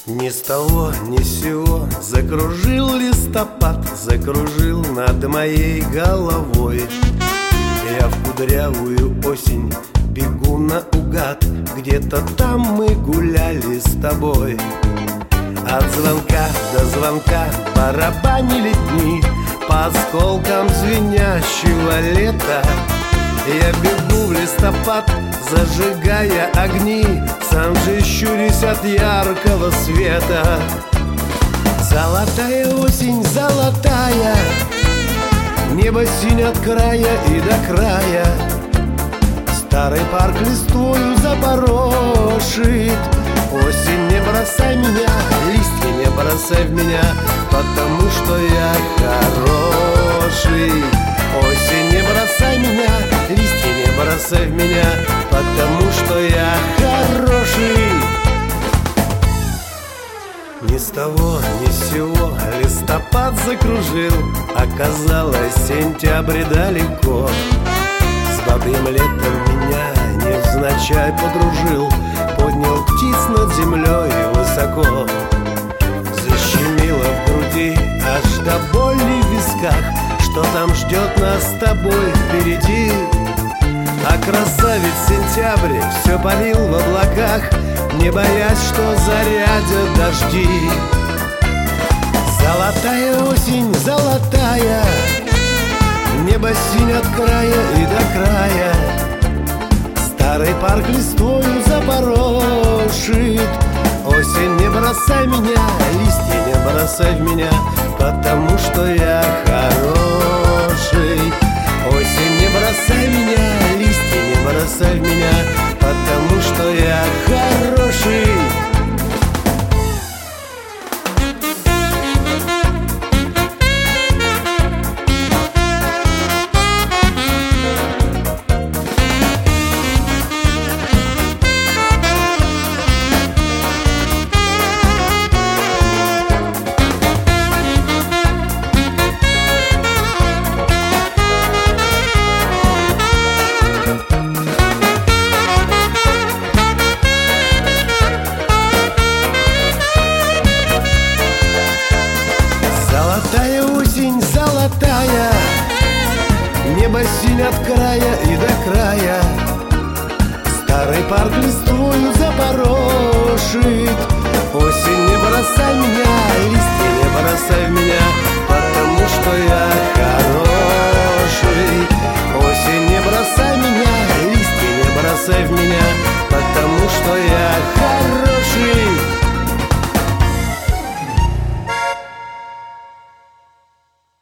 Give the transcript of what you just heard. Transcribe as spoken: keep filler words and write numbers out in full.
Ни с того, ни с сего закружил листопад, закружил над моей головой. Я в кудрявую осень бегу наугад, где-то там мы гуляли с тобой. От звонка до звонка барабанили дни по осколкам звенящего лета. Я бегу в листопад, зажигая огни, сам же щурюсь от яркого света. Золотая осень, золотая, небо синь от края и до края. Старый парк листвою запорошит. Осень, не бросай меня, листья не бросай в меня, потому что я хороший. Осень, не бросай меня, листья не бросай в меня, потому что я хороший. Ни с того, ни с сего листопад закружил, оказалось, сентябрь далеко. С бабьим летом меня невзначай подружил, поднял птиц над землей высоко. Защемило в груди аж до боли в висках, что там ждет нас с тобой впереди. А красавец сентябрь все парил в облаках, не боясь, что зарядят дожди. Золотая осень, золотая, небо синь от края и до края. Старый парк листвою запорошит. Осень, не бросай меня, листья не бросай в меня, потому что я хороший. Осень, не бросай меня, листья не бросай в меня, потому что я хороший. Золотая осень, золотая, небо синь от края и до края. Старый парк листвою запорошит. Осень, не бросай меня, листья не бросай в меня, потому что я хороший. Осень, не бросай меня, листья не бросай в меня,